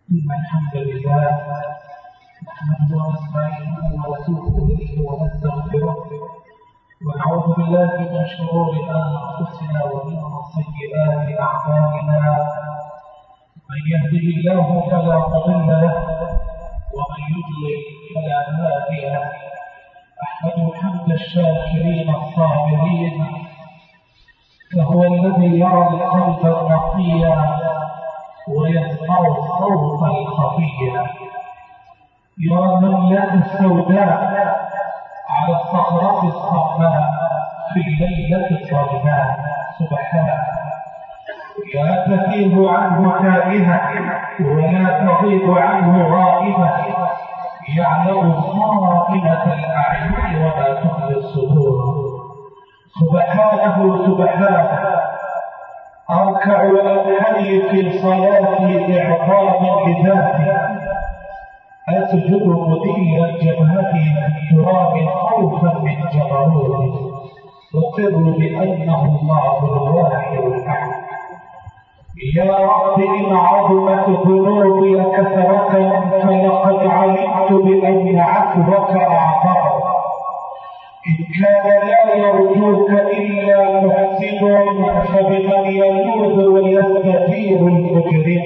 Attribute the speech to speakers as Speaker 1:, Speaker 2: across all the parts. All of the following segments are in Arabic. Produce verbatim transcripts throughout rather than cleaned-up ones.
Speaker 1: إن الحمد لله نحمده ونستعينه ونتوب إليه ونستغفره ونعوذ بالله من شرور أنفسنا ومن سيئات أعمالنا. من يهده الله فلا مضل له ومن يضلل فلا هادي له. أحمده حمد الشاكرين الصابرين، فهو الذي يرى القلب النقي ويسمع الصوت الخفي، يرى المياه السوداء على الصخرة الصماء في الليلة الظلماء سبحانه، لا تغيب عنه تائهة ولا تغيب عنه غائبة، يعلم خائنة الأعين وما تخفي الصدور. سبحانه سبحانه أركع وأنحني في صلاتي إعظاما لذاته، أسجد مديا جبهتي في التراب خوفا من جبروته، أقر بأنه الله الواحد الأحد. يا رب إن عظمت ذنوبي كثرة فلقد علمت بأن عفوك أعظم. إن كان لا يرجوك إلا محسن فبمن يلوذ ويستثير المجرم.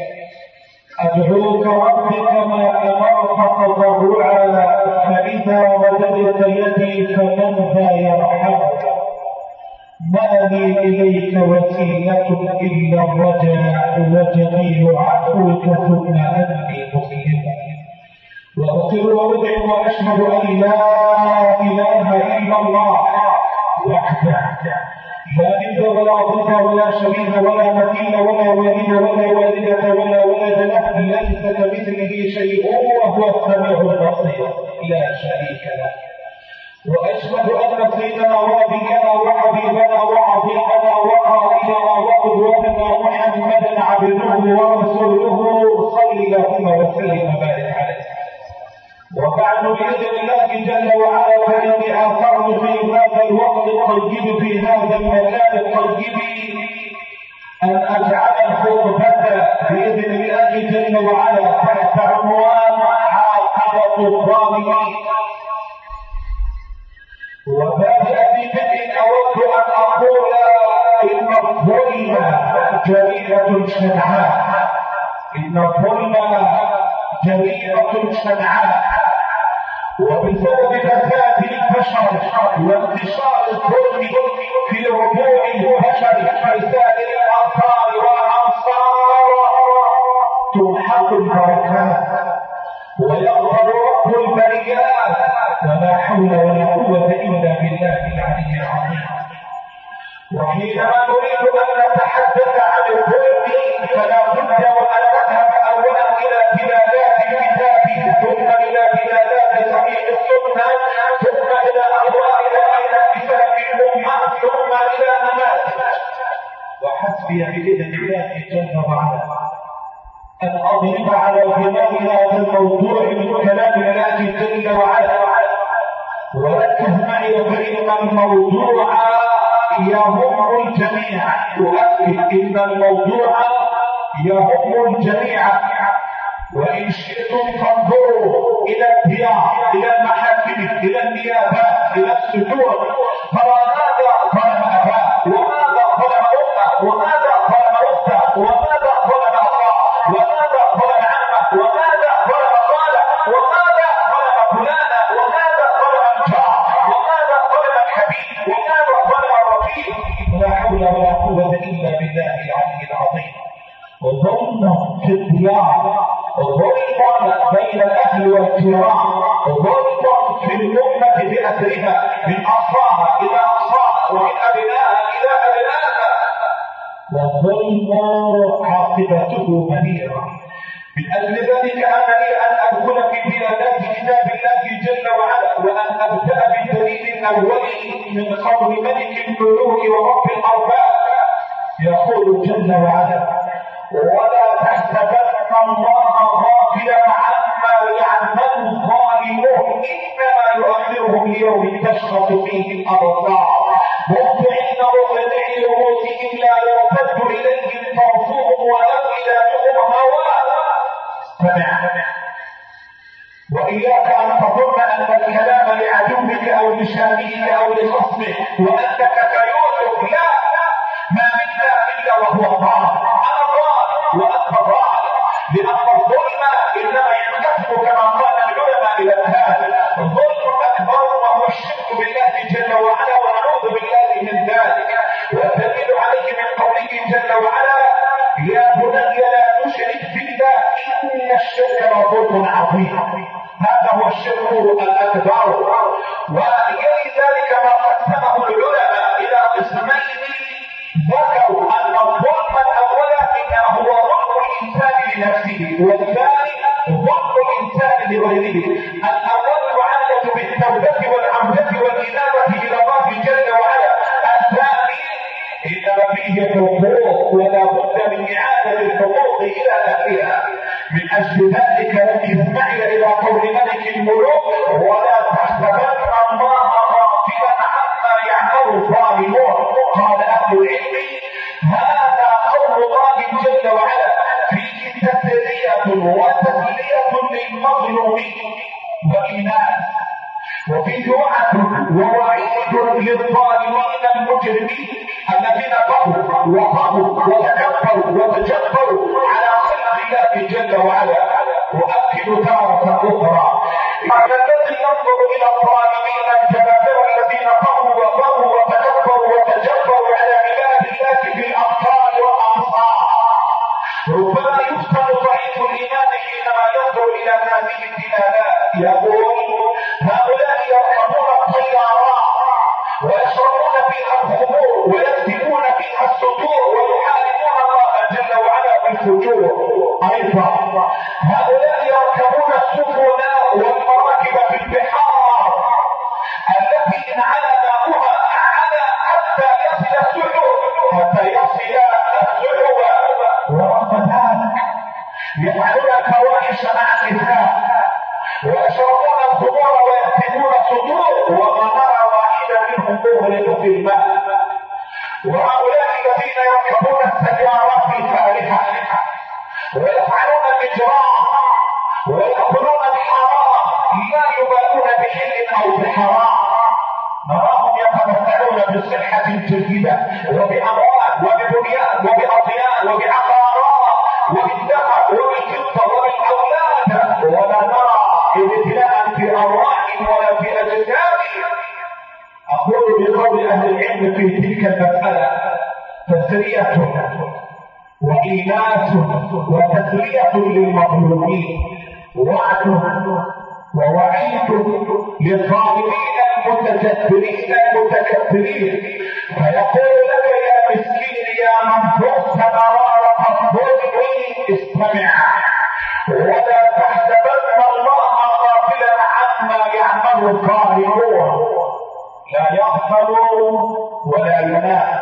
Speaker 1: أدعوك رب كما أمرت تضرعا، فإذا مددت يدي فمن ذا يرحمك. ما لي إليك وسيلة إلا الرجاء وجميل عفوك ثم أني مسلم. وأقر وأدعو وأشهد أن لا إله إلا الله وحده لا ند ولا ضد ولا شبيه ولا مثيل ولا والد ولا والدة ولا ولد له، ليس كمثله شيء وهو السميع البصير لا شريك له. وأشهد أن سيدنا ونبينا وحبيبنا وعظيمنا وقائدنا وقدوتنا محمدا عبده ورسوله صلى اللهم وسلم وبارك عليه. وبعد بإذن الله جل وعلا فإني آثرت في هذا الوقت الطيب في هذا المكان الطيب أن أجعل الخطبة بإذن الله جل وعلا تحت عنوان عاقبة الظالمين. وبدأ ببدء أود أن أقول إن الظلم جريمة شنعاء، إن الظلم جريمة شنعاء، وبسبب فساد البشر وانتشار الظلم في ربوع البشر في سائر الأمصار والأمصار تمحق البركات ويغفر رب البريات، ولا حول ولا قوة إلا بالله العلي العظيم. وحينما نريد أن نتحدث عن الظلم فلا بد وأن نذهب أولا إلى دلالات الكتاب، ثم إلى دلالات صحيح السنة، ثم إلى أقوال أئمة سلف الأمة، ثم إلى نماذج. وحسبي بإذن الله جل وعلا أن أضرب على الغمام هذا الموضوع من كلام الله جل وعلا، وركز معي فإن الموضوع يهم الجميع. أؤكد إن الموضوع يهم الجميع، وإن شئتم فانظروا إلى الديار، إلى المحاكم، إلى النيابات، إلى السجون، فماذا ظلم أباه، وماذا ظلم أمه، وماذا ظلم أخته، وماذا ظلم أخاه، وماذا ظلم عمه، وماذا ظلم خاله، وماذا ظلم فلانا، وماذا ظلم الجار، وماذا ظلم الحبيب، وماذا ظلم الرفيق. لا حول ولا قوة إلا بالله العلي العظيم. ظلم في الديار، ظلم بين الأهل والجيران، ظلم في الأمة بأسرها من أصلها إلى أصلها ومن أبنائها إلى أبنائها، والظلم عاقبته مريرة. من أجل ذلك أملي أن أدخل في دلالات كتاب الله جل وعلا، وأن أبدأ بالدليل الأول من قول ملك الملوك ورب الأرباب. يقول جل وعلا: ولا تحسبن الله غافلا عما يعمل الظالمون، إنما يؤخرهم ليوم تشخص فيه الأبصار مهطعين مقنعي رؤوسهم لا يرتد إليهم طرفهم ولو إلههم هواه. استمع، وإياك أن تظن أن الكلام لعدوك أو لشاميك أو لخصمه وأنك كيوسف، لا، ما منا إلا وهو ضال، أنا ضال وأنت ضال، لأن الظلم إنما ينقسم كما قال العلماء إلى الآن ظلم أكبر وهو الشرك بالله جل وعلا، ونعوذ بالله من ذلك. والدليل عليه من قوله جل وعلا: يا بني لا تشرك بالله إن الشرك لظلم عظيم. هذا هو الشرك الأكبر. ويلي ذلك ما قسمه العلماء إلى قسمين، ذكروا أن الظلم الأول إنه هو ظلم الإنسان لنفسه، والثاني ظلم الإنسان لغيره. الأول يعالج بالتوبة والعودة والإنابة إلى الله جل وعلا، الثاني إنما فيه حقوق ولا بد من إعادة الحقوق إلى أهلها. من أجل ذلك ركز معي إلى قول ملك الملوك: ولا تحسبن الله غافلا عما يعمل الظالمون. قال أهل العلم: هذا قول الله جل وعلا فيه تسلية وتسلية للمظلومين وإناث، وفيه وعد ووعيد للظالمين المجرمين الذين طغوا وطغوا وتكبروا وتجبروا على خلق الله جل وعلا. وأكد تارة أخرى: أن الذي ينظر إلى الظالمين الجبابرة الذين طغوا وطغوا وتكبروا وتجبروا على عباد الله في الأمصار والأمصار ربما يفتن ضعيف الإيمان حينما ينظر إلى هذه الدلالات، يقول: هؤلاء يركبون الطيارات ويشربون فيها الخمور ويكتبون فيها السطور ويحاربون الله جل وعلا بالفجور. أيضا هؤلاء يركبون السفن والمراكب في البحار التي إن على ماؤها على حتى يصل السحب حتى يصل السحب. ورغم ذلك يفعلون الفواحش مع النساء ويشربون الخمور ويكتبون الصدور، وما نرى واحدا منهم مغرق في الماء. وهؤلاء الذين يركبون السيارات الفارهة ويفعلون الإجرام ويأكلون الحرام لا يبالون بحل أو بحرام، نراهم يتمتعون بصحة جيدة وبأموال وببنيان وبأطيان وبعقارات وبالذهب وبالفضة وبالأولاد، ولا نرى ابتلاء في أرواح ولا في أجساد. أقول بقول أهل العلم في تلك المسألة: تسلية وإيناس وتسلية للمظلومين، وعد ووعيد للظالمين المتجبرين المتكبرين. فيقول لك: يا مسكين يا منفوس مرارة الظلم استمع، ولا تحسبن الله غافلا عما يعمل الظالمون. لا يغفل ولا ينام،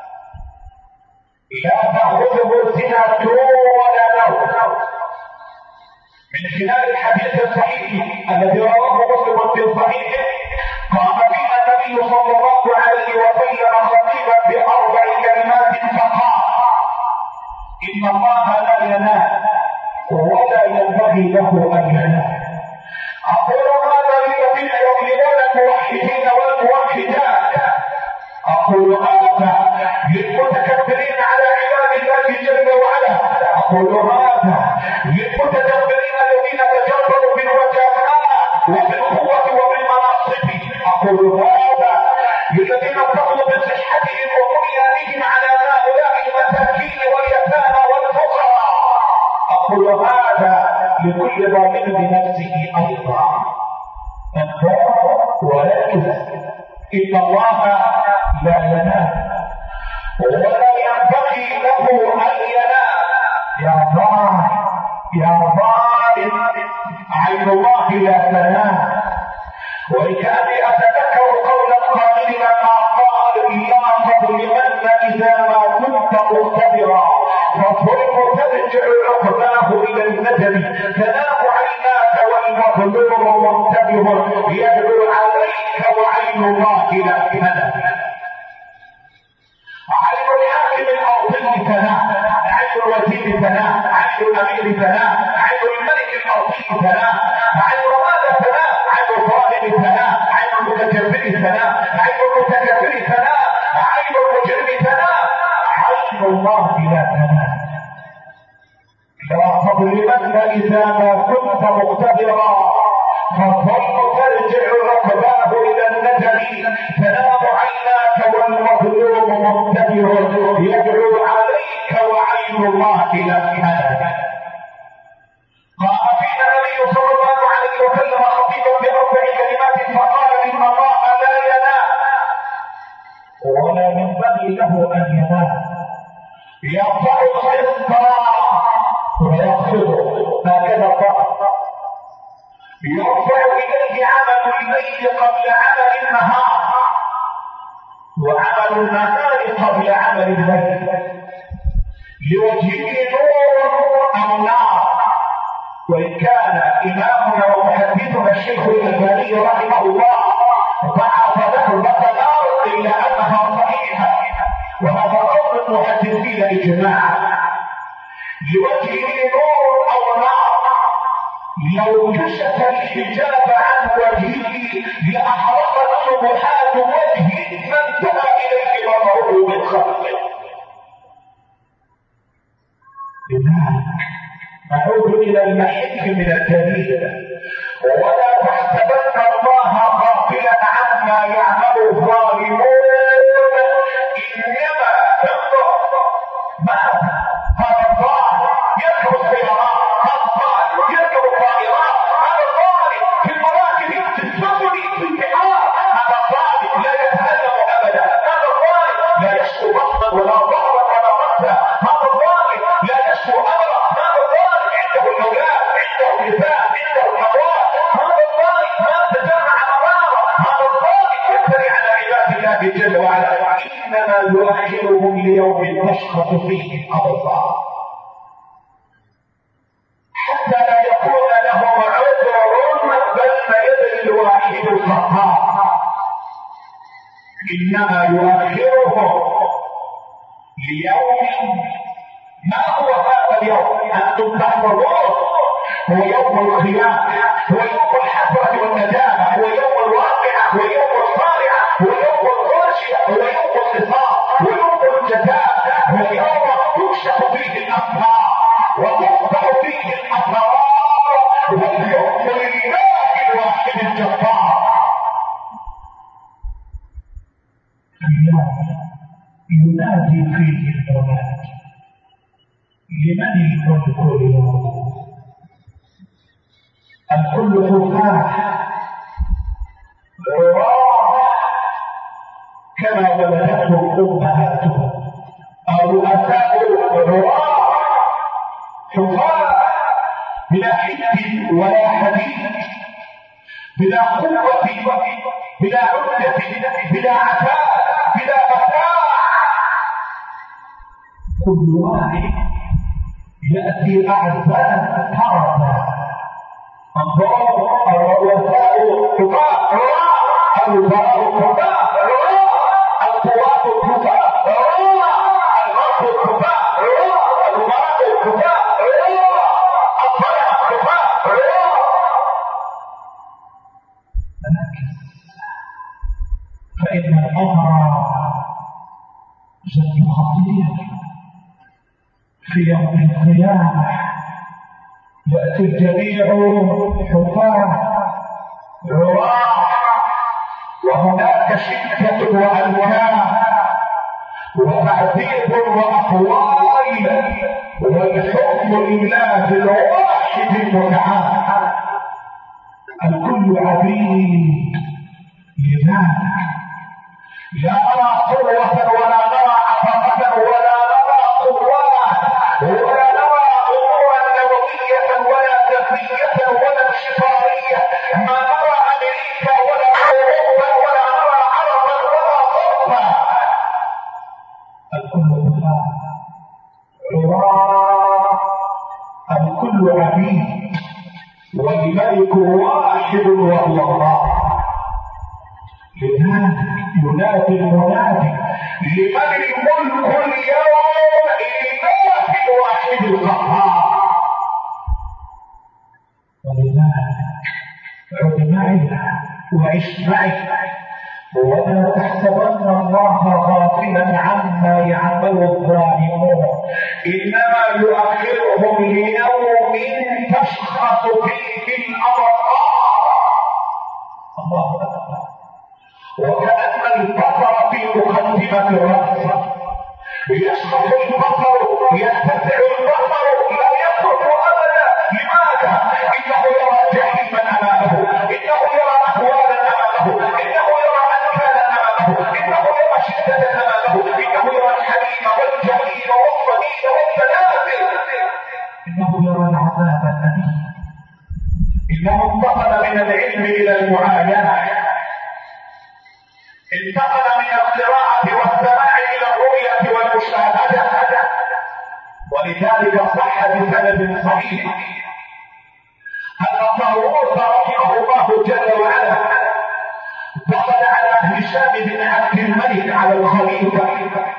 Speaker 1: لا تأخذه سنة ولا نوم. من خلال الحديث الصحيح الذي رواه مسلم في صحيحه: قام بنا النبي صلى الله عليه وسلم خطيبا بأربع كلمات فقال: إن الله لا ينام ولا ينبغي له أن ينام. أقول هذا للذين يظلمون الموحدين والموحدات، أقول هذا للمتكبرين على عباد الله جل وعلا، أقول هذا للمتكبرين الذين تجبروا بالوجهاء وبالقوة وبالمناصب، أقول هذا للذين طغوا بصحتهم وبنيانهم على هؤلاء المساكين واليتامى والفقراء، أقول هذا لكل ظالم بنفسه أيضا. انظر وركز: إن الله لا ينام ولا ينبغي له أن ينام. يا ظالم يا ظالم، عين الله لا تنام. وكأني أتذكر قول القائل لما قال: لا تظلمن إذا ما كنت مقتدرا، فالظلم ترجع عقباه إلى الندم، تنام عيناك والمظلوم منتبه يدعو عليك وعين الله لا تنام. عين الحاكم الأرضي تنام، عين الوزير ثناء، عين الامير ثناء، عين الملك الارضي ثناء، عين ماذا ثناء؟ عين الظالم ثناء، عين المتجبر ثناء، عين المتكبر ثناء، عين المجرم ثناء، عين الله لا ثناء. لا تظلمن اذا ما كنت مقتدرا، فالظلم ترجع ركباه الى الندم، تنام عيناك والمظلوم منتبه يدعو عليك وعين الله لا ثناء. قال فينا النبي صلى الله عليه وسلم خطيبا باربع كلمات فقال ان الله لا ينام ولا ينبغي له ان ينام، يرفع القسط ويخفضه، هكذا قال. يرفع اليه عمل الليل قبل عمل النهار، وعمل النهار قبل عمل الليل، لوجهه نور او نار. وان كان امامنا ومحدثنا الشيخ الالباني رحمه الله ضعف له البطلات الا انها صحيحه، وهذا قول المحدثين اجماعا. لوجهه نور او نار، لو كشف الحجاب عن وجهه لاحرقت سبحات وجهه ما انتهى اليه بصره من خلقه. لذلك نعود الى المحك من الدليل، ولا تحسبن الله غافلا عما يعمل الظالمون، انما انظر ماذا هذا الظالم يركب السيارات، هذا الظالم يركب الطائرات، هذا الظالم في المراكب في السفن في البحار، هذا الظالم لا يتهلم ابدا، هذا الظالم لا يشكو بطنا ولا ظهرا ولا راسا، هذا الظالم لا يشكو امرا، هذا الظالم عنده الاولاد، عنده النساء، عنده الاموال، هذا الظالم ما تجمع مرارا، هذا الظالم يفتري على عباد الله جل وعلا. انما يؤخرهم ليوم تشخص فيه الابصار حتى لا يكون لهم عذر بين يدي الواحد القهار. انما يؤخرهم ليوم، ما هو هذا اليوم انتم تحفظون؟ هو يوم القيامه، هو يوم الحسره والندامه، هو يوم الواقعه، هو يوم الصارعه، هو يوم الغاشيه، هو يوم القصاص، هو يوم الجزاء، هو يوم يكشف فيه الاسرار وتفتح فيه الاسرار، والحكم لله الواحد الجبار. ينادي فيه المنادي، لمن الملك اليوم؟ الكل حفاة عراة كما ولدتهم امهاتهم، او رؤساء عراة حفاة بلا حد ولا حديد، بلا قوة بلا عدة بلا عتاء بلا متاع. كل واحد يأتي أعزاء حرسا. انظروا الرؤساء حفاة عراة، الوزراء حفاة عراة، القوات حفاة عراة، الغرب حفاة عراة، الأمراء حفاة عراة، الطلبة حفاة عراة. فإن الأمر جد خطير. في يوم القيامة يأتي الجميع حفاة عراة، وهناك شدة وألوان وتعذيب وأقوال، والحكم لله الواحد المتعال. الكل عبيد. لذلك لا نرى قوة ولا نرى عفقة ولا نرى قوات ولا نرى أمورا نووية ولا تقنية ولا شفارية، ما نرى أمريكا ولا أوروبا ولا نرى عربا ولا غربا. الكل عراة، الكل عبيد، والملك واحد وهو الله. لذلك ينادي المنادي لمن الملك اليوم؟ لله الواحد اقعد معي وعش معي، ولا تحسبن الله غافلا عما يعمل الظالمون، انما يؤخرهم ليوم تشخص فيه الابصار. الله اكبر. وكأن البصر في مقدمة الرأس، يشخص البصر، يتسع البصر، لا يخرج ابدا. لماذا؟ انه يرى جحيما امامه، انه يرى اهوالا امامه، انه يرى انكالا امامه، انه يرى شدة امامه، انه يرى الحليم والجحيم والصديد والسلاسل، انه يرى العذاب الاليم. انه انتقل من العلم الى المعاينة، انتقل من القراءة والسماع الى الرؤية والمشاهدة. ولذلك صح بسند صحيح ان طاووس رحمه الله جل وعلا دخل على هشام بن عبد الملك على الخليفة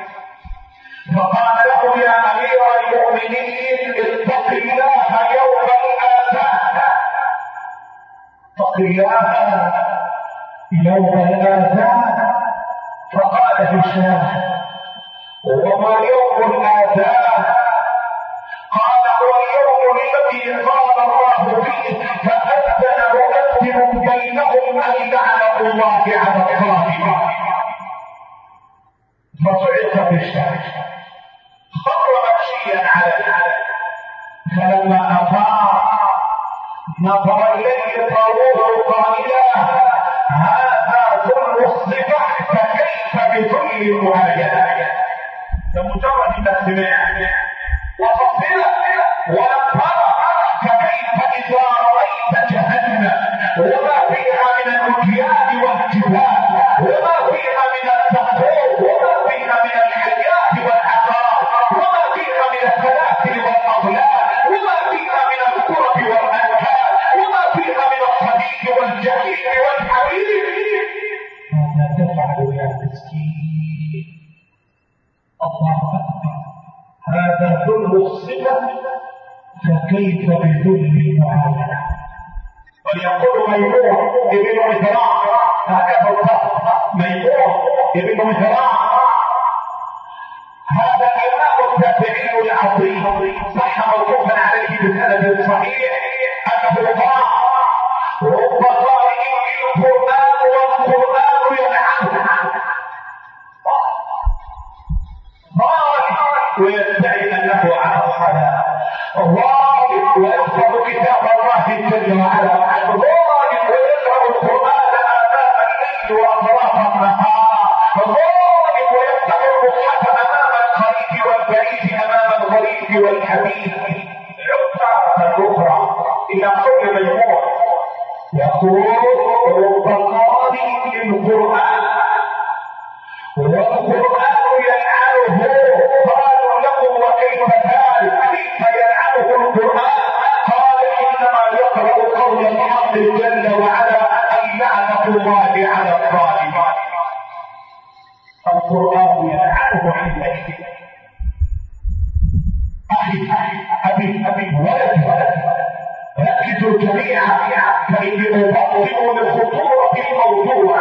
Speaker 1: فقال له: يا امير المؤمنين اتق الله يوم الآثام، اتق الله يوم الآثام. فقال هشام: وما يوم الآثام؟ قال: هو اليوم الذي قال الله فيه: فأذن مؤذن بينهم أن لعنة الله على الظالمين. فصعق بالشمس، خر مغشيا عليه. فلما أفاق نظر إليه طاووس قائلا: هذا ذل الصفة، فكيف بذل المعاينة؟ فمجرد ما سمع وفصل ولم ترى، فكيف إذا رأيت جهنم وما فيها من الأكيان والجبال، وما فيها من التقوى، وما فيها من الحياة والعقار، وما فيها من السلاسل والأغلال، وما فيها من الكرب والأنكال، وما فيها من الصديق والجحيم والحريق. ماذا تفعل يا مسكين؟ الله أكبر. هذا ذل الصفة، فكيف بذل المعاملة؟ وليقول ميمون ابن مهران، هكذا الضبط، ميمون ابن مهران هذا الإمام التابعي العظيم صح موقوفا عليه بسند صحيح أنه قال: رب قارئ للقرآن والقرآن يلعنه، ويدعي انه على الصلاه، ظالم ويحفظ كتاب الله جل وعلا، ظالم ويقرا القران اناء الليل واطراف النهار، ظالم ويفتح المصحف امام القريب والبعيد، امام الغريب والحبيب. عدة اخرى الى قول ميمون يقول: رب قارئ للقران والقران يلعنه. قالوا له: وكيف ذلك؟ كيف يلعنه القرآن؟ قال: إنما يقرأ قول الحق جل وعلا: أن لعنة الله على الظالمين. القرآن يلعنه حينئذ. أخي أبي أبي ولد، ركزوا جميعا فإني أبطئ لخطورة الموضوع.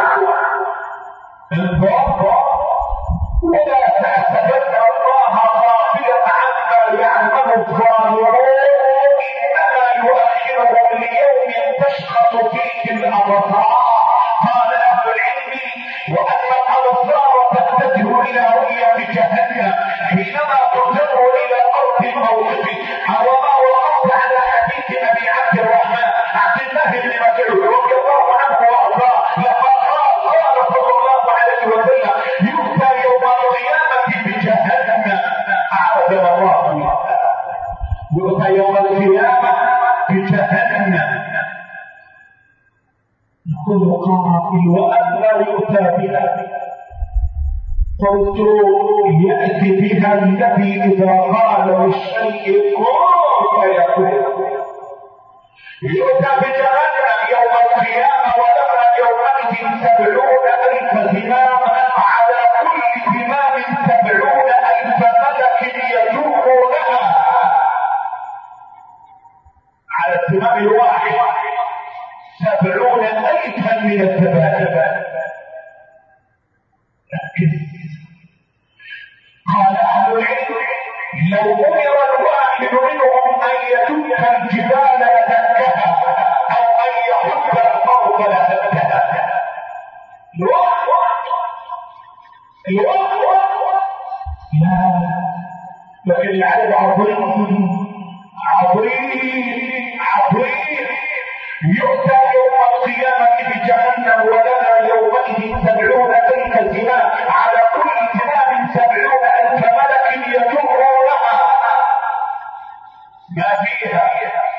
Speaker 1: الضرر ولا تحسبن الله غافلا عما يعمل الظالمون، انما يؤخرهم ليوم تشخص فيه الابصار. قال اهل العلم: وان الابصار تتجه الى رؤيه جهنم حينما تجر الى ارض الموقف، وما وقفت على حديث ابي عبد الرحمن عبد الله بن مسعود رضي الله عنه وارضاه لقد قال صلى الله عليه وسلم: يؤتى يوم القيامة بجهنم، أعاذنا الله منها. يؤتى يوم القيامة بجهنم. يقول قائل: وأن لا يؤتى بها؟ قلت: يأتي بها الذي إذا قال للشيء كن فيكون. يؤتى بجهنم يوم القيامة ولها يومئذ سبعون ألف زمام، على كل زمام سبعون ألف ملك يجرونها. على الزمام الواحد سبعون ألفا من الذبائح. لكن قال أهل العلم لو أمر الواحد منهم أن يدك الجبال لدكها أو أن يحب الأرض لدكها. الوقت الوقت لا، لكن العدد عظيم عظيم عظيم. يؤتى يوم القيامة بجهنم ولنا يومئذ سبعون ألف زمام، على كل زمام سبعون ألف ملك يجرونها ما فيها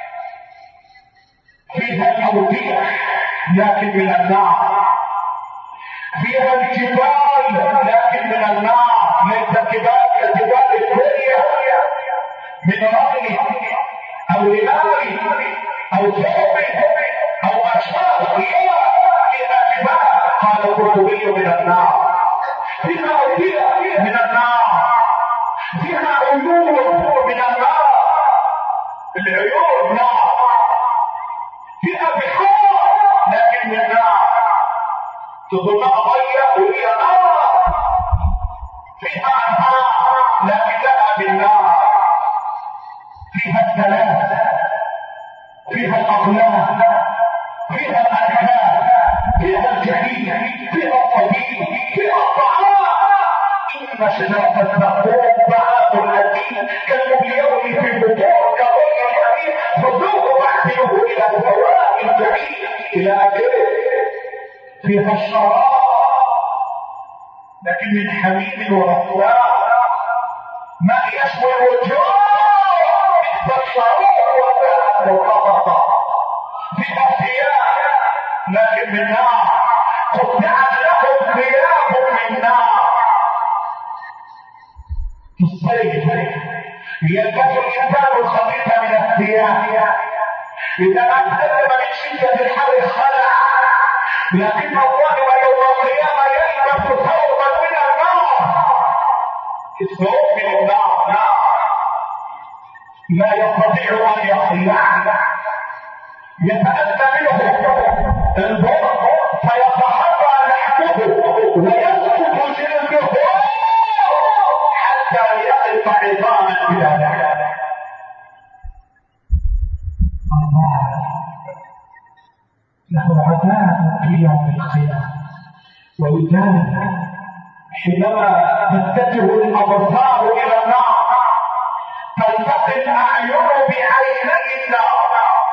Speaker 1: فيها الأودية لكن من النار، فيها الجبال لكن من النار، ليس جبال كجبال الدنيا من رمل أو رمال أو ثوب أو أشباه فيها جبال. قال القرطبي من النار، فيها أودية من النار، فيها عيون من النار، العيون نار، فيها بحار لكن من نار، تظلها ضيق وهي نار، فيها أنهار لكن لها بالنار، فيها الثلاث، فيها الأغلال، فيها الأنهار، فيها الجحيم، فيها الطبيب، فيها الطعام. إن شجرة الزقوم طعام الأثيم كالمبيض في البطون كغلي الحميم فذوقوا واحملوه إلى سواء الجحيم إلى آخره. فيها الشراب لكن من حميم وغساق، ما يشوي الوجوه مثل الشراب والذهب والقطط. فيها ثياب لكن من نار، قطعت لهم ثياب من نار. في الصيف يلبس الإنسان الخفيف من الثياب، إذا ما تألم من شدة الحر خلع، لكن الظالم يوم القيامة يلبس ثوبا من النار، الثوب من النار نار لا يستطيع أن يخلعه، يتأتى منه البر فيتحرى لحمه ويسقط جلده حتى يقف عظاما بلا داعي. الله له عذاب في يوم القيامة، ولذلك حينما تتجه الأبصار إلى النار تلتقي الأعين بعيني النار.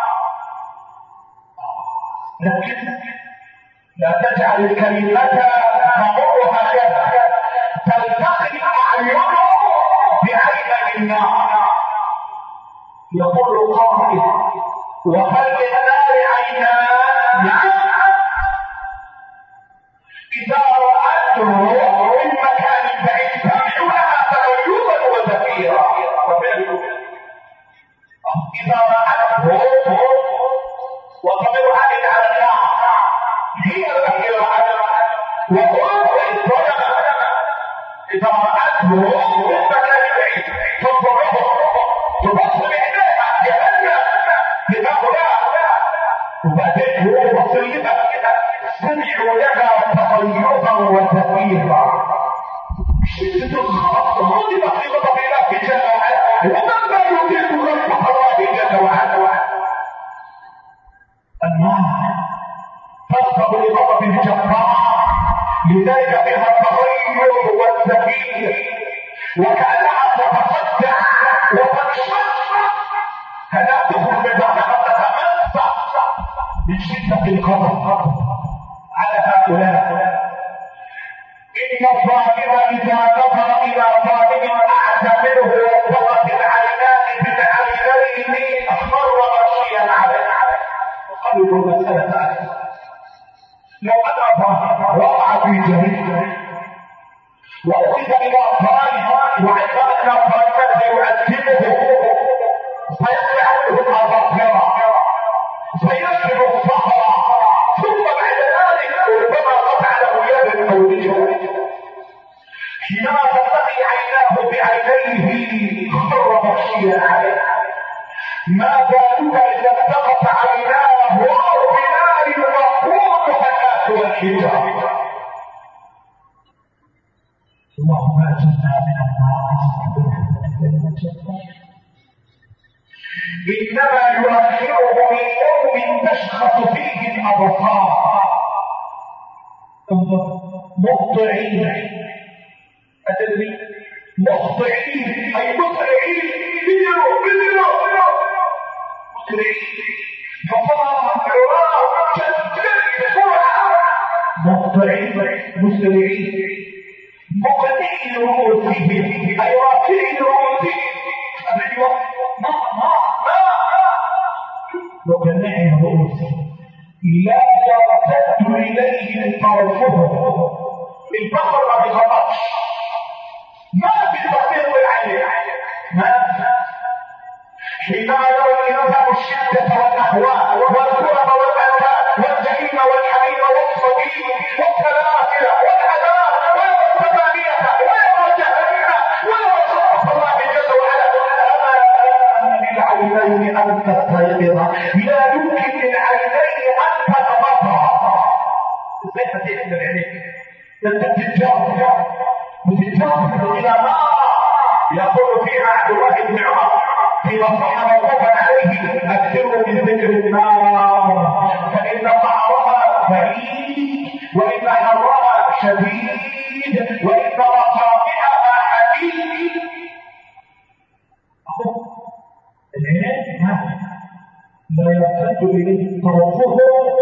Speaker 1: لكن لا تجعل الكلمة تمر هكذا، تلتقي الأعين بعيني النار. يقول قائل وهل للنار عينان؟ إذا رأته من مكان بعيد تمنع لها تغيظا وزفيرا، إذا رأته وضمير عائد على النار هي التي رأته وقلت الظلم. إذا رأته من مكان بعيد تضربه تبص بعينها جهنم لهؤلاء، وبعدين هو بصيرها سمعوا لها تغيظا وزفيرا. شدة الخط غضب في غضب الله جل وعلا، ومما يطيق غضب الله جل وعلا. النار تغضب لغضب الجبار، لذلك فيها التغير والزفير وكأنها تتصدع وتنشق، فلا تخرج بدونها تتمسك من شدة الغضب على هؤلاء. إن الظالم إذا نظر إلى ظالم أعتبره وفقت العينان بالعينين أخر غشيا عليه. وقالوا المسألة لو أن ظالم وقع في جريمة وأخذ إلى ظالم وعندما أن الظالم سيعذبه فيقلع منه الأظافر فيشرب الصخر، ثم بعد ذلك ربما قطع له يد أو رجل. حينما تلتقي عيناه بعينيه خر غشيا عليه. ما بالك إذا التقت عيناه بنار وقودها الناس والحجاره. اللهم اجرنا من النار. انما يؤخره ليوم تشخص فيه الابصار. مخطئين أتدري مخطئين أي مسرعين بدروا بدروا مسرعين فصار عراق جدا بسرعة مخطئين مسرعين مقنعين رؤوسهم أي راكعين رؤوسهم ما ما ما مقنعين رؤوسهم لا يرتد إليه طرفهم. البحر ما بيغطش، ما في تطبيق العين، ما حينما يرى الإنسان الشدة والأهواء والكرم والألهاب والجحيم والحميم والصديق والسلاسل والعذاب والثمانية والجهنم والرسول الله جل وعلا أما للعينين أن تستيقظ، لا يمكن للعينين أن تتغطى. ازاي تتيح العينين؟ انت تتجاوز وتتجاوز الى نار. يقول فيها عبد الله بن عمر حين صح موقوفا عليه اكثروا من ذكر النار فان طعمها بعيد وان حرها شديد وان مصابيحها حديد. العين لا يرتد اليه طرفهم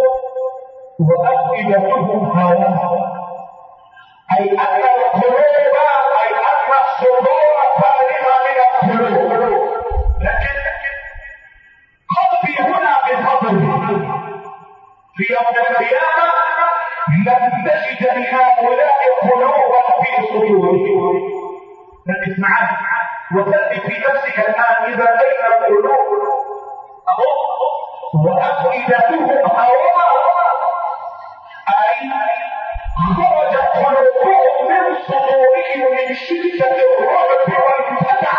Speaker 1: وافئدتهم هواها، أي أن القلوب أي أن الصدور فارغة من القلوب. لكن قلبي هنا بفضل في يوم القيامة لن تجد لهؤلاء قلوبا في صدورهم. ركز معي وسأل في نفسك الآن إذا بين القلوب وأفئدتهم هواها أي خرجت قلوبهم من صدورهم من شدة الرعب والفزع.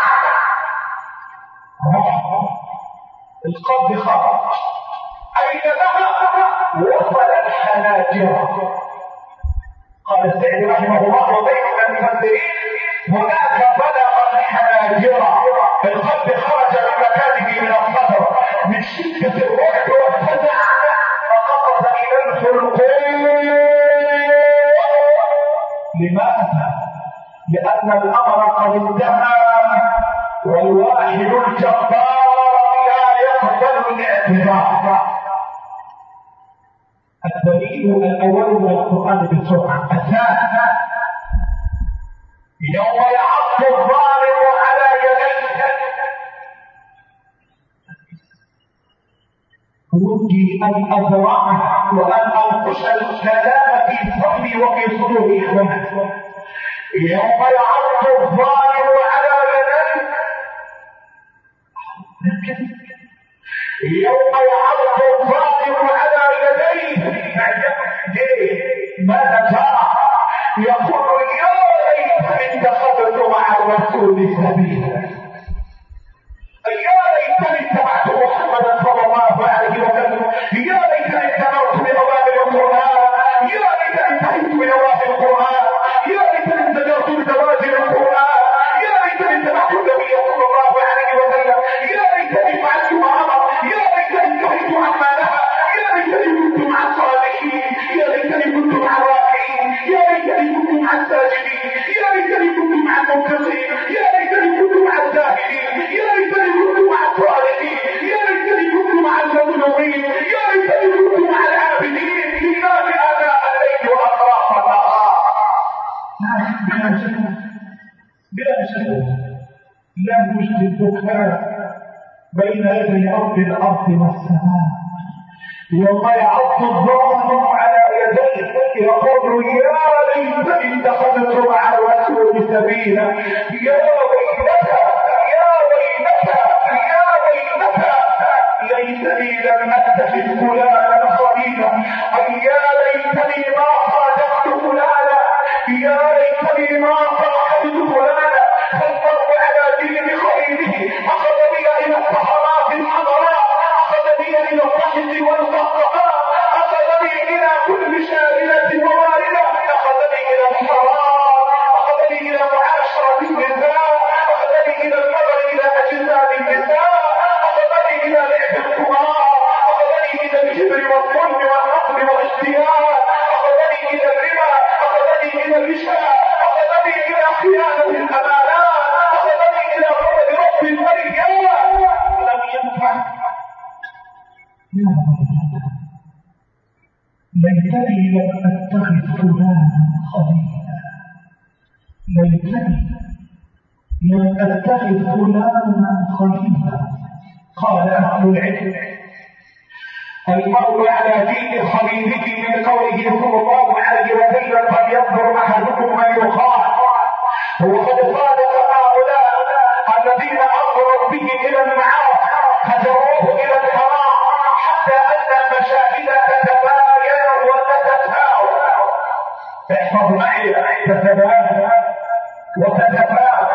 Speaker 1: القلب خرج أين ذهب؟ وصل الحناجر. قال السعدي رحمه الله وبين المفسرين هناك بلغ الحناجر. القلب خرج من مكانه من الصدر من شدة الرعب والفزع فقفز إلى الحلقوم. لماذا؟ لأن الأمر قد انتهى والواحد الجبار لا يقبل الاعتراف. الدليل الأول من القرآن بسرعة. الثاني يوم يعض الظالم على يديه ودي أن أزرعه وأن أنقش الكلام في صدري وفي صدور إخوانه. يوم يعض الظالم على يديه يوم يعض الظالم على يديه ماذا جرى؟ يقول يا ليتني اتخذت مع الرسول سبيلا، يا ليتني اتبعت محمدا صلى الله عليه وسلم، يا ليتني اتبعت بأوامر القرآن، يا ليتني انتهيت بنواهي القرآن، يا ليتني انتجرت بزواجر القرآن، يا ليتني اتبعت النبي صلى الله عليه وسلم، يا ليتني فعلت ما امر، يا ليتني انتهيت عما نهى، يا ليتني كنت مع الصالحين، يا ليتني كنت مع الراكعين، يا ليتني كنت مع الساجدين، يا ليتني كنت مع المنتصرين، يا ليتني كنت مع الزاهدين، يا ليتني كنت مع الصالحين، يا ليتني كنت مع المظلومين، يا ليتني كنت مع العابدين لله آلاء الليل وأطراف النهار. بلا شك بلا شك لم يجد البكاء بين يدي رب الأرض والسماء. يوم يعض الظالم على يديه يقول يا ليتني اتخذت مع الرسول سبيلا، يا ويلتى يا ويلتى يا ويلتى ليتني لم اتخذ فلانا خليلا، اي يا ليتني ما صادقت فلانا، يا ليتني ما صاحبت فلانا. فالمرء على دين خليله اخذ بي الى الصحراء الحضراء، اخذ بي الى الصحف والقصقاء، اخذ يا ويلتى ليتني لم أتخذ فلانا خليلا، ليتني لم أتخذ فلانا خليلا. قال أهل العلم: المرء على دين خليله من قوله صلى الله عليه وسلم: فلينظر أحدكم من يخاف. وقد صادق هؤلاء الذين أمروا به إلى المعاصي هجروه إلى الحرام حتى أن المشاكل تتباين وتتفاوت. احفظ معي: تتباين وتتفاوت.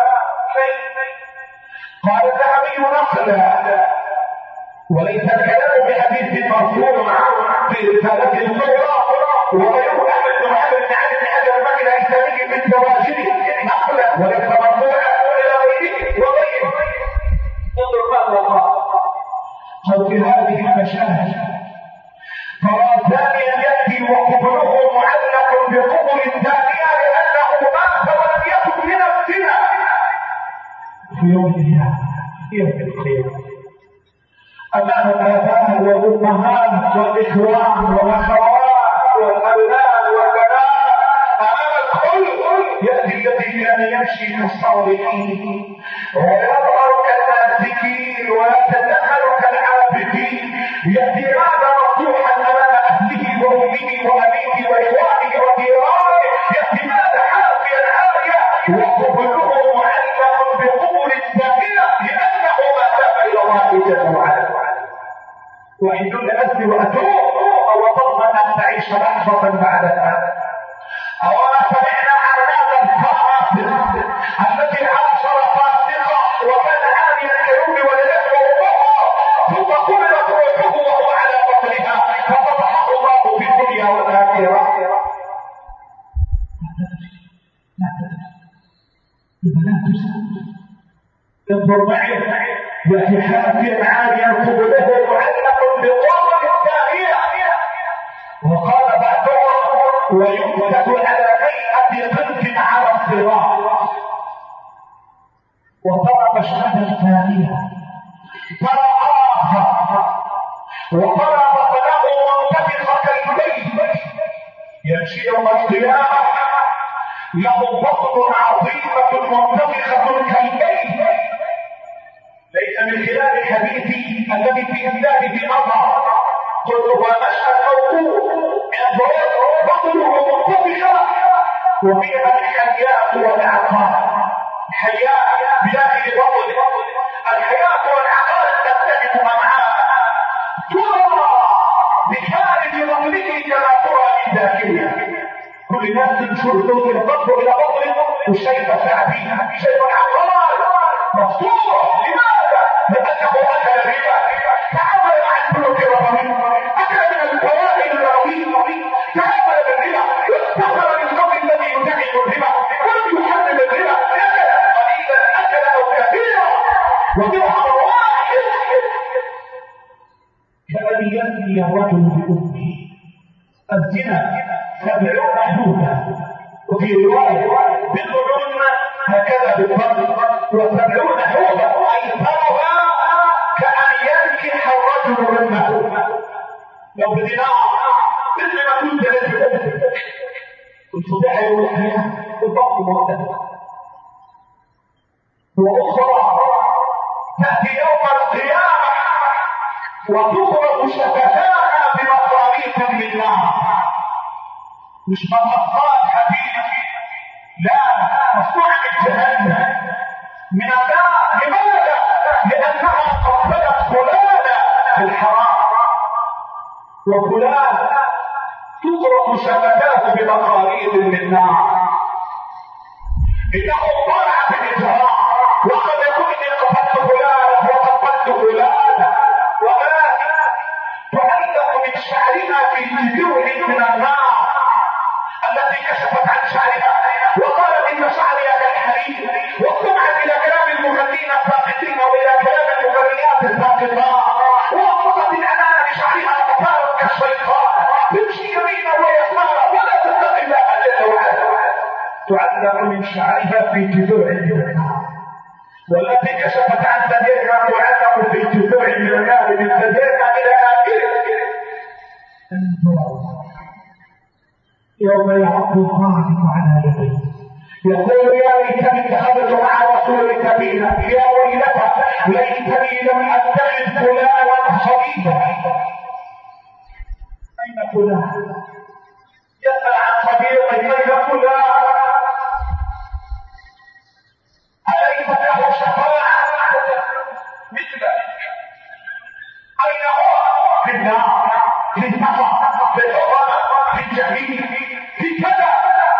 Speaker 1: قال الذهبي نقلا، وليس الكلام بحديث مرفوع في رسالة الصغرى وغيره أحمد بن محمد بن علي بن حجر المكي الإسلامي من تواجده نقلا، وليس مرفوعا إلى غيره وغيره. انظر ماذا قال: قال في هذه المشاهد ترى ثانيا يأتي وقبله معلق بقبل الثانية لأنه مات ولم يكن من الزنا في يوم القيامة، يوم القيامة أمام الآباء والأمهات والإخوان والأخوات والأبناء والبنات، أمام الكل يأتي الذي كان يمشي كالصالحين ويظهر كالناسكين ويتدخل كالعابدين، يأتي هذا مفتوحا أمام أهله وأمه وأبيه وإخوانه وجيرانه، يأتي هذا حافيا عاليا وقبله معلق بقبل الثانية لأنه ما تاب إلى الله جل وعلا. وإن كنت أسلي وأتوب أو تضمن أن تعيش لحظة بعد هذا. أولا سمعنا عن هذا الفاسق الذي عاشر فاسقا وكان عاليا كيوم ولدته أمه، ثم قبلت روحه وهو على بطنها ففتحه الله في الدنيا والآخرة. انظر معي: وفي حافيا عاليا قبله معلق بقبل الثانية. وقال بعضهم: ويمكث على هيئة بنت على الصراط. وطلب الشهادة الثانية ترى آخر وطلب بطنه منتفخة كالبيت يمشي يوم القيامة له بطن عظيمة منتفخة كالبيت. ليس من خلال حديثي الذي في إسناده أظهر، قلت هو مشهد موقوف انظر بطنه منتفخة وفيها الحياة والعقار. الحياة بداخل بطن، الحياة والعقار تختلف أمعاء ترى بخارج بطنه كما ترى من داخلها. كل ناس تشرد من البطن إلى بطن وشيء سعديها شيء عقار مفتوح. لماذا؟ لأنه أكل الربا، تعامل مع البنوك الربوية، أكل من الفوائد الربوية، تعامل بالربا، استخدم للقوم الذي يدعم الربا ولم يحرم الربا، قليلا أكل أو كثيرا ودرهم واحد. كأن يأتي الرجل بأمه الزنا سبعون حدودا، وفي رواية بضعون هكذا بالفضل وسبعون حوضا أيسرها كأن ينكح الرجل رمه لو بدينار مثل ما كنت لدي والصباح يقول الحياة بالضبط مرتبط. وأخرى تأتي يوم القيامة وتخرج شفتاها بمصاريف من نار، مش مصفات حديد، لا، مصنوعة من جهنم من النار. لماذا؟ لأنها قبلت فلانا في الحرام، وفلان تطرق شفتاه بمقاريض من نار. إنه طلع بالإجراء وقد يكون إني قبلت فلانا وقبلت فلانا، ولكن تعلق من شعرها في جذوع من النار التي كشفت عن شعرها وقالت إن شعري كالحرير، واستمعت إلى كلام المغنين الساقطين وإلى كلام المغنيات الساقطات، وأطلقت العنان لشعرها وصارت كالشيطان تمشي يمينا ويسارا ولا تتقي الله جل وعلا. تعلق من شعرها في جذوع من النار، والتي كشفت عن ثديها تعلق في جذوع من النار من ثديها إلى آخره. يوم يعض الظالم على يديه يقول يا ليتني اتخذت مع رسول سبيلا، يا ويلتى ليتني لم اتخذ فلانا خليلا. اين فلان؟ يسأل عن صديقه اين فلان؟ أليس له شفاعة مثله؟ أين هو؟ في النار، في السقر، في الحرام، في الجحيم، في كذا.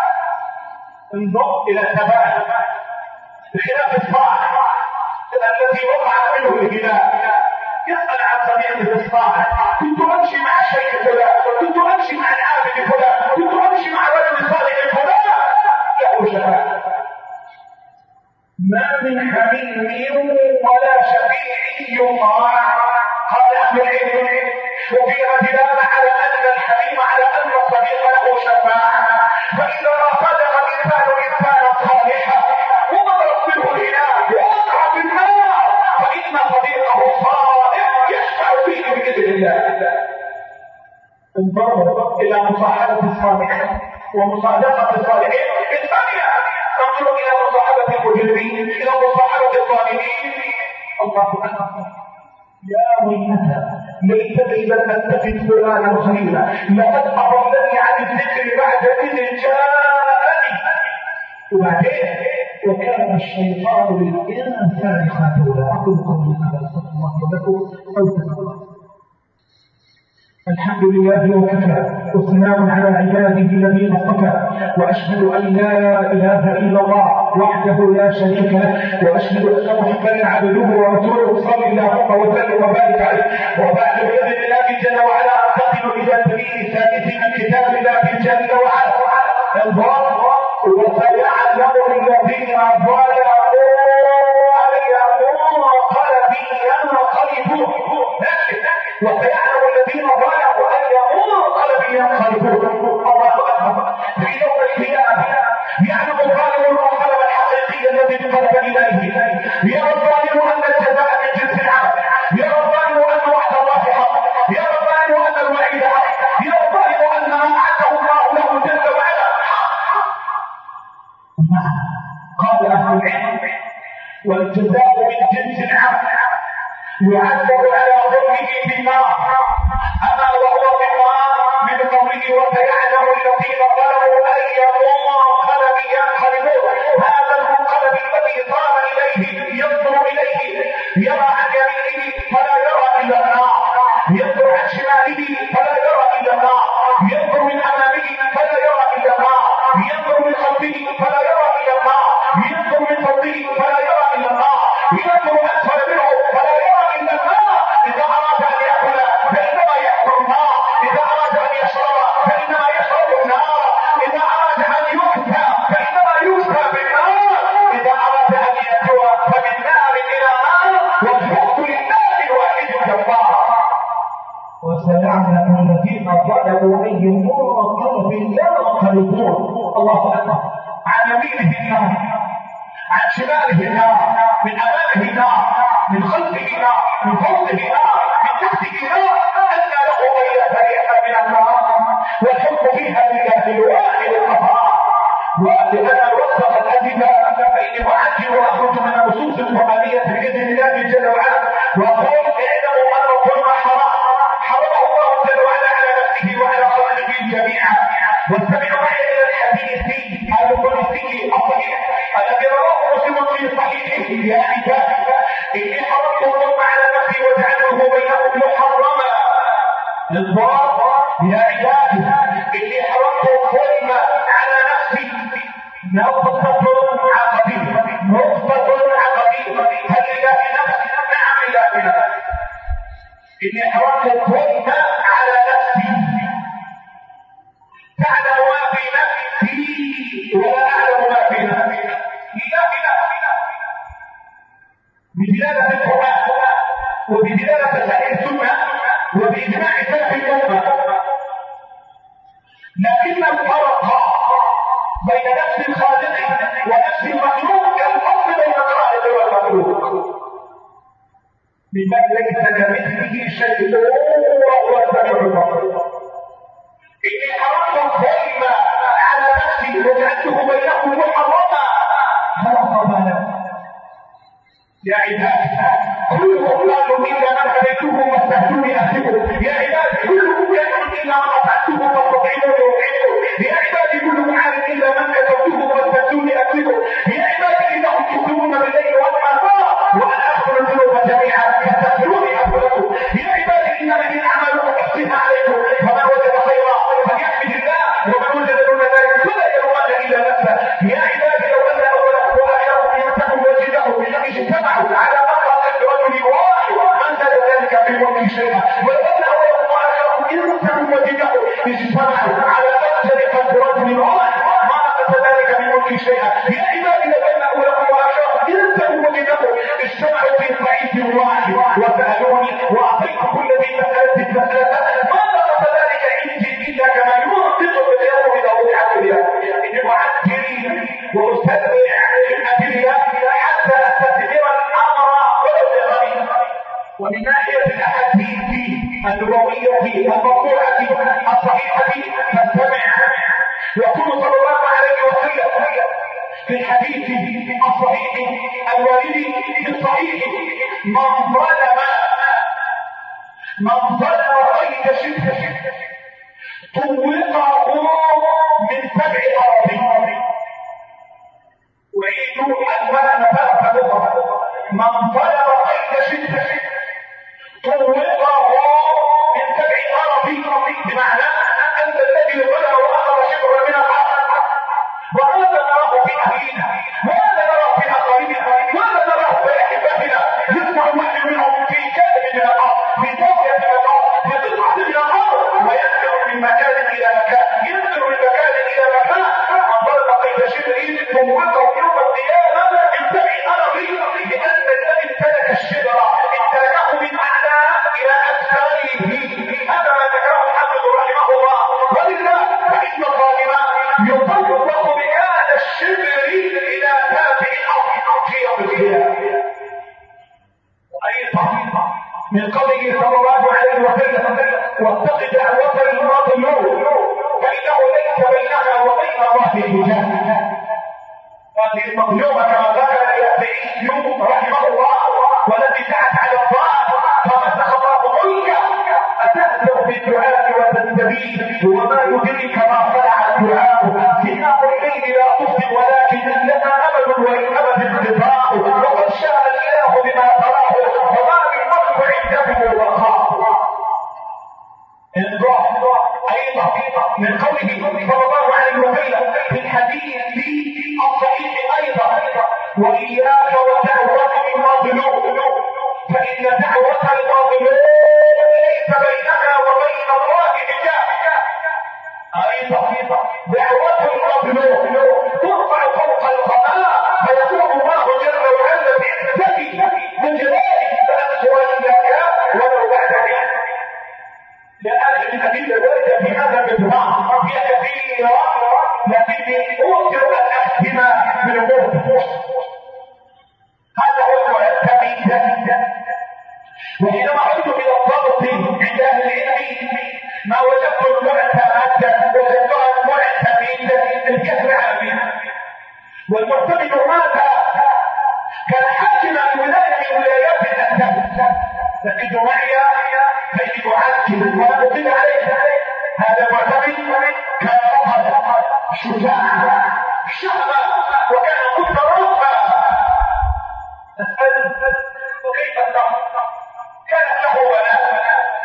Speaker 1: انظر إلى الثبات بخلاف الصالح الذي وقع منه الهلال. يسأل عن صديقه الصالح، كنت أمشي مع الشيخ فلان، كنت أمشي مع العابد فلان، كنت أمشي مع رجل صالح فلان، له شفاعة. ما من حميم ولا شفيع يطاع. قال أهل العلم وفيها دلالة على أن الحميم على أن الصديق له شفاعة. فإذا صدق الإنسان إنسانا صالحا وضرب منه الإله ووقع في النار فإن صديقه الصالح يشفع فيه بإذن الله. انظروا إلى مصاحبة الصالحين ومصادقة الصالحين بالثانية. انظروا إلى مصاحبة المجرمين، إلى مصاحبة الظالمين. الله أكبر. يا ويلتى ليتني لم اتخذ فلانا خليلا، لقد اضلني عن الذكر بعد اذ جاءني. وبعدين وكان الشيطان للانسان خذولا. اقول قولي هذا استغفر الله ولكم او الحمد لله وكفى وسلام على عباده الذين اصطفى، واشهد ان لا اله الا الله وحده لا شريك له، واشهد ان محمدا عبده ورسوله صلى الله وسلم وبارك عليه. وبعد باذن الله جل وعلا انتقل الى دليل ثالث من كتاب الله جل وعلا الضار. وسيعلم الذين ظلموا وسيعلم الذين ظلموا أي منقلب ينقلبون. الله أكبر. في يوم القيامة يعلم الظالم المنقلب الحقيقي الذي انقلب إليه. يرى الظالم أن الجزاء من جنس العمل، يرى الظالم أن وعد الله حق، يرى الظالم أن الوعيد حق، يرى الظالم أن ما أعده الله له جل وعلا حق. قال أهل العلم والجزاء من جنس العمل يعذب على ظلمه في النار. أما وهو في النار من قوله وسيعلم الذين ظلموا أي منقلب ينقلبون. هذا المنقلب الذي صار إليه ينظر إليه، يرى عن يمينه فلا يرى إلا النار، ينظر عن شماله فلا يرى إلا النار، ينظر من أمامه فلا يرى إلا النار، ينظر من خلفه فلا يرى إلا النار، ينظر من فوقه فلا يرى إلا النار، ينظر أسفل منه فلا يرى إلا النار. إذا أراد أن يأكل فإنما يأكل النار، إذا أراد أن يشرب فإنما يشرب النار، إذا أراد أن يؤتى فإنما يؤتى بالنار، إذا أراد أن يأكل فمن نار إلى نار، والحب لله الواحد الجبار. وسيعلم الذين ظلموا أي منقلب ينقلبون. الله أكبر. عن يمينه النار، عن شماله النار، من أمامه النار، من خلفه نار، من فوقه نار، من تحته نار. أن له أن يستريح من النار والحكم فيها لله الواحد القهار. ولأن الوقت قد أجب فإني أعجل وأخرج من النصوص القرآنية بإذن الله جل وعلا وأقول اعلموا أن الظلم حرام، حرمه الله جل وعلا على نفسه وعلى خلقه جميعا. واستمعوا معي إلى الحديث القدسي الصحيح الذي رواه مسلم في صحيحه. يا عبادي إني حرمت الظلم على نفسي وجعلته بينكم محرما. الضار يا عبادي إني حرمت الظلم على نفسي. نقطة عقدية، نقطة عقدية. هل لله نفس؟ نعم لله نفس. إني حرمت الظلم على نفسي. تعلم ما في نفسي ولا أعلم ما في نفسي. لله نفس. بدلالة القرآن وبدلالة صحيح السنة وبإجماع سلف الأمة. لكن الفرق بين نفس الخالق ونفس المخلوق كالفرق بين الخالق والمخلوق. بمن ليس كمثله شيء وهو السميع البصير. إني حرمت الظلم وجعلته بينكم محرما فلا له. يا عباد كلكم قالوا إلا من هديتكم واستهدوني أهلكم. يا عباد كلكم يدعون إلا من أطعتكم واستطعموني وأطعمكم. يا عباد كلكم عالم إلا من كتبتكم واستهدوني أهلكم. يا عباد إنهم تكذبون بالليل والنهار وأنا أغفر الذنوب جميعا فاستغفروني أغفر لكم. يا عباد إنما إن أعمالكم أحصيها عليكم فمن وجد خيرا فليحمد الله ومن وجد دون ذلك فلا يلومن إلا نفسه. يا عباد لو أن أولكم وآخركم ينتهوا وجدهم اجتمعوا على مقام رجل واحد من زاد ذلك في الملك شيئا. ولو أن أولكم وآخركم ينتهوا وجدهم اجتمعوا على مقام رجل واحد ما نقص ذلك في الملك شيئا. يا عباد لو أن أولكم وآخركم ينتهوا وجدهم اجتمعوا في صعيد واحد وسألوني وأعطيت كل ذي مسألة مسألة ما نقص ذلك عندي إلا كما ينطق باليوم إذا وضعت اليوم. إني معجل وأسرع في الأدلة حتى أستثمر الأمر ولو بغريب. ومن ناحية الأحاديث النبوية المرفوعة الصحيحة فاستمع. يقول صلى الله عليه وسلم في الحديث الصحيح الوارد في الصحيح من ظلم من ظلم غير شبه طوقه من سبع أراضين. وعيدوا أثمان ثلاثة أخرى. من ظلم غير شبه طوقه من سبع أراضين بمعنى أن الذي ظلم وأخذ شبرا من الأرض وهذا نراه في أهلنا وهذا نراه في أقاربنا وهذا نراه في أحبتنا يسمع واحد منهم في كتب من الأرض في زاوية من الأرض في قطعة من الأرض وينقل من مكان إلى مكان ينقل من مكان إلى مكان. من ظلم قيد شبر طوقه يوم القيامة من سبع أراضين لأن الذي امتلك الشبر امتلكه من أعلى إلى أسفله. هذا ما ذكره الحافظ رحمه الله. ولله فإن الظالم يطلق بهذا الشبر إلى تابع الأرض في يوم القيامة. أيضا من قوله صلى الله عليه وسلم واتق دعوة المظلوم فإنه ليس بينها وبين الله حجاب. هذه المظلومة كما ذكر الشافعي رحمه الله والتي دعت على الضال فمسخ الله ملكه أتهزأ بالدعاء وتستبين وما يدرك ما صنع الدعاء. ثياب الليل لا تفضي ولكن لها أمد وللأمد انقطاع وقد شاء الإله بما تراه وما من مصر عنده وقاء. أيضا من قوله صلى الله عليه وسلم في الحديث الصحيح أيضا وإياك ودعوة المظلوم فإن دعوة المظلوم ليس بينها وبين الله حجاب. أيضا دعوة المظلوم ترفع فوق القضاء فيقول الله جل وعلا بعزته وجلاله فأنصرنك ولو بعد حين. لا أجل الأدلة الواردة في هذا الإضرار هي كثيرة لكني أوصل أن أختم بالأمور. هذا هو المرتب. وحينما عدت إلى الضبط عند أهل العلم ما وجدت المعتمد وجدتها المعتمد الكسر عامل. والمعتمد ماذا؟ كان حاكما الولاية من ولايات الأسلام لكن معي فإني أعزل وأقضي عليه. هذا المعتمد كان رفض شجاع شهبا وكان مترفا. أسأل وكيف النصر؟ كانت له ولاء.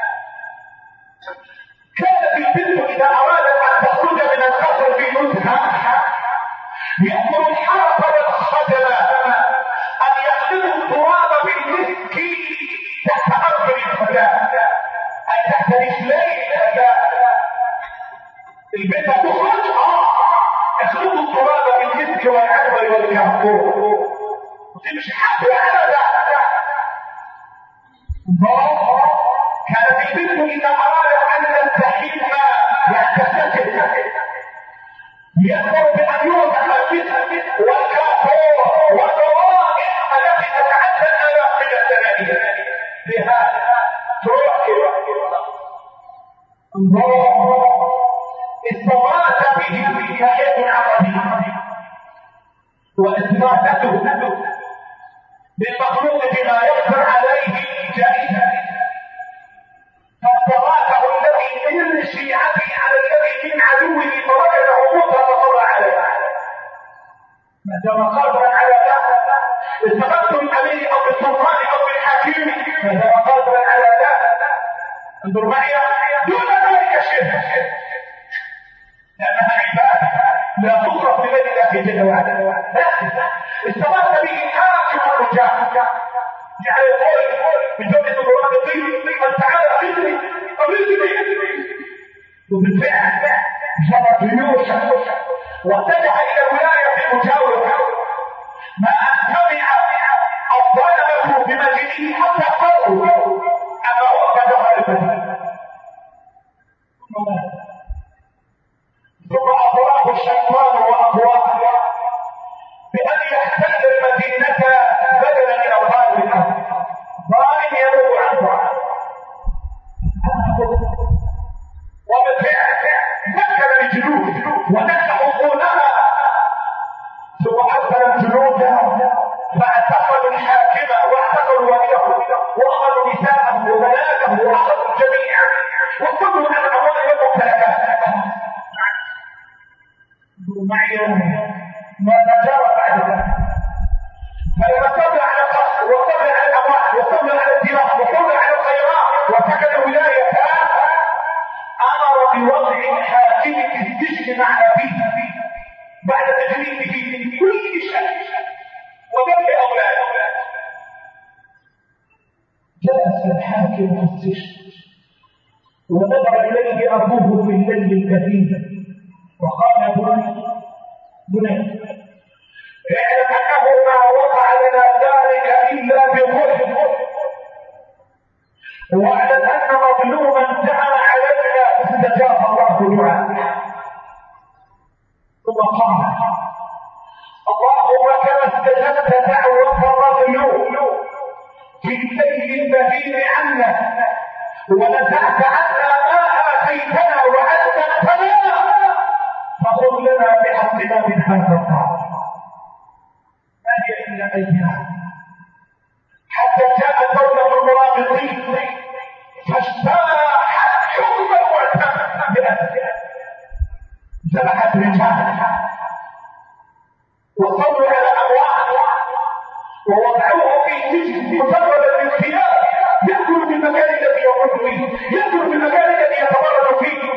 Speaker 1: كانت البنت إذا أرادت أن تخرج من القصر في نزهة يأمر الحرس والخدم أن يخلطوا التراب بالمسك تحت أرض الفتاة أي تحت رجلي الفتاة. البنت تخرج يخلطوا التراب بالمسك والعنبر والكافور وتمشي حتى أبدا. كانت البنت إذا أرادت أن تستحم يستسلم يأمر بأن يوضع المسك والكافور والروائح التي تتعدى الآلاف من الدنانير. لهذا تروح الله استغاث به كائن عربي واستغاثته بالمخلوق بما يقدر عليه جائزة، فاستغاثه الذي من شيعته على الذي من عدوه فوجده موسى فقضى عليه. ما دام قادرا على ذلك استغاثتم عليه او بالسلطان او بالحاكم، ما دام قادرا على ذلك انظر معي دون ذلك شيء، لانها عباده لا تصرف بغير الله جل وعلا. استغاث به حاكم الرجال جعل يقول بجمله المرابطين قد تعالى خذني أرزني، وبالفعل جرى جيوشا واتجه الى ولايه المجاوره، ما ان سمع الظلمه بمجيئه حتى قالوا اما هو كدهر المدينه، ثم اضراه الشيطان واقواه بان يحتل المدينه بدلا من الغالب الارض، ظالم ينوب عن ظالم، وبالفعل مكن الجنود ونكحوا طولها، ثم ارسل الجنود فاعتقلوا الحاكم واعتقلوا وليه واخذوا نساءه وبناته واخذوا الجميع وكلوا عن الاموال والممتلكات. معي ماذا جرى بعد ذلك؟ فلما قبل على القصر وقبل على الاموال وقبل على الدماء وقبل على الخيرات وسكن ولايتها، امر بوضع حاكم في السجن مع ابيه بعد تجريده من كل شيء وذبح اولاده. جلس الحاكم في السجن ونظر اليه ابوه في الليل الكثير وقال بني بني اعلم انه ما وقع لنا ذلك الا بظلم، واعلم ان مظلوما دعا علينا استجاب الله دعاءه. ثم قال اللهم كما استجبت دعوه الرجل في الليل البهيم عنا ونزعت عنا ما اتيتنا وعلمتنا، فخذ لنا بحقنا من هذا الطعام. ما هي الا ايام حتى جاء دولة المرابطين فاجتاحت حكم المعتمد بأسره، ذبحت رجالها وصلوا على اموال ووضعوه في سجن مجرد الانقياد، يأكل في المكان الذي يقوم فيه، يأكل في المكان الذي يتمرد فيه،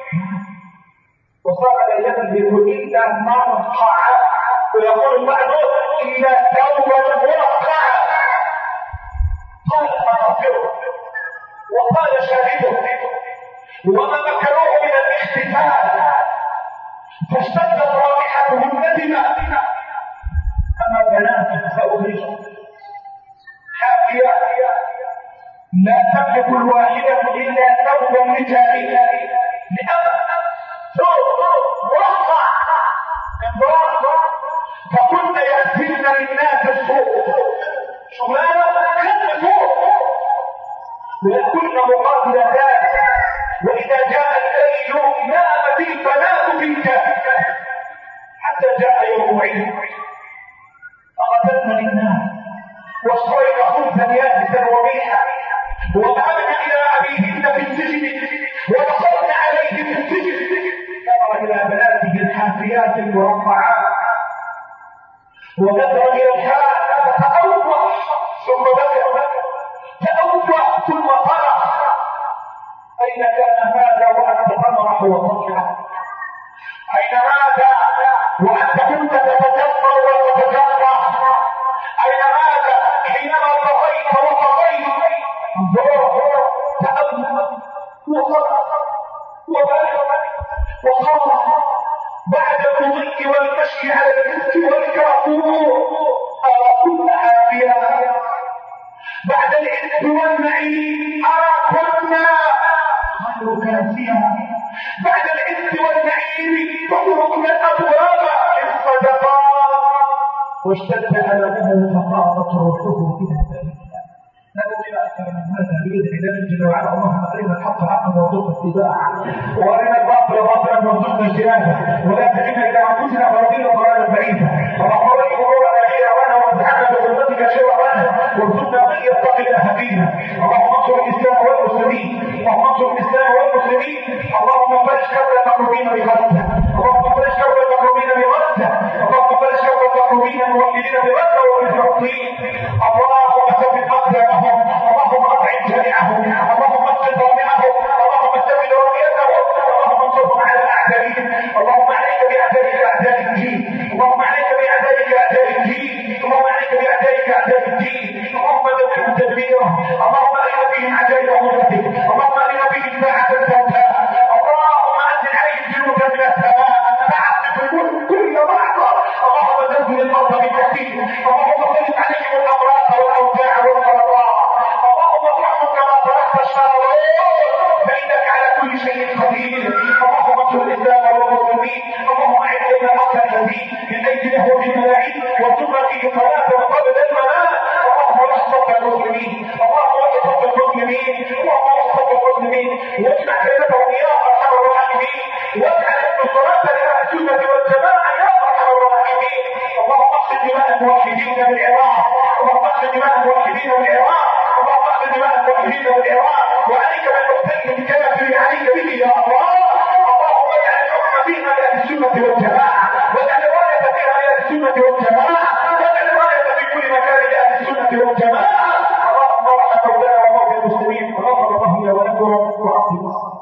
Speaker 1: وصار لا يملك الا مرقعا، ويقول بعضهم الا توبه موقعه. قال مناصره وقال شاهده وما مكروه من الاحتفال، فاشتدت رائحته الندمه. اما بناته فاخرجوا حافيه لا تملك الواحده الا ثوبا رجاليا، لأن ثوب مرقع امرأة فكنت يأتين للناس السوق شغلانة كان سوق ويكون مقابل ذلك، وإذا جاء الليل نام في البنات في الكهف حتى جاء يوم عيد فقدمنا للناس واشترينا خبزا يابسا وميحا وذهبنا إلى أبيهن في السجن ودخلنا عليه في السجن، نظر إلى بناته الحافيات المرقعات ونظر إلى الحال فتأوه ثم بكى، تأوه ثم فرح. أين كان هذا وأنت تمرح وتضحك؟ أين هذا وأنت كنت تتجبر وتتجبر؟ أين هذا حينما قضيت وقضيت؟ انظر تأوه وفرح وبكى وخاف بعد المضي والمشي على الجسد والكافور. أرى كل عافية بعد العز والنعيم، أرى كنا غير كافية بعد العز والنعيم، تطرقنا الأبواب للصدقات واشتد ألمه فقامت روحه إلى ذلك. لا أريد أكثر من هذا بإذن الله جل وعلا. اللهم أرنا الحق حقا وارزقنا اتباعه، وأرنا الباطل باطلا وارزقنا اجتنابه، ولا تجعلنا إلى أنفسنا فرضينا ضلالا بعيدا. اللهم ول أمورنا خيرنا وازعنا بظلمتك شررنا، وارزقنا من يتقي الله فينا. اللهم انصر الإسلام والمسلمين، اللهم انصر الإسلام والمسلمين. اللهم فرج كرب المكروبين بغزة، اللهم فرج كرب المكروبين بغزة، اللهم فرج كرب المكروبين الموحدين بغزة وبفلسطين. اللهم ثبت أقدامهم، اللهم أطعم جميعهم، اللهم اسقط ضامعهم، اللهم ثبت رؤيتهم، اللهم انصرهم على أعدائهم. اللهم عليك بأعدائك أعداء الدين، اللهم عليك بأعدائك أعداء الدين، اللهم عليك بأعدائك أعداء الدين. اللهم دمرهم تدميرا، اللهم أرنا بهم عجائب قدرتك، اللهم أرنا بهم ساعة السوداء. اللهم أنزل عليهم جنودا من السماء تعصف الملك كل لحظة. اللهم زلزل الأرض بتأثير، اللهم سلط عليهم الأمراض والأوجاع والسرطان. اللهم ارحمهم كما تركت الشر فإنك على كل شيء قدير. اللهم انصر الإسلام والمسلمين. اللهم أعد لنا الحق الذي من أجله بالملاعين وارزقنا فيه صلاة قبل المنام. اللهم احفظ المسلمين، اللهم احفظ المسلمين، اللهم احفظ المسلمين واجمع بينهم يا أرحم الراحمين، واجعل النصرة لأهل السنة والجماعة يا أرحم الراحمين. اللهم اغفر دماء الموحدين بالعراق، اللهم اغفر دماء الموحدين بالعراق، اللهم اغفر دماء الموحدين بالعراق، وعليك بالمحتل الكافر عليك به يا الله. اللهم اجعل الحكم فيها لأهل السنة والجماعة، واجعل الراية فيها لأهل السنة والجماعة، واجعل الراية في كل مكان لأهل السنة والجماعة. اللهم ارحم مولانا وموتى المسلمين، غفر الله لي ولكم وعافي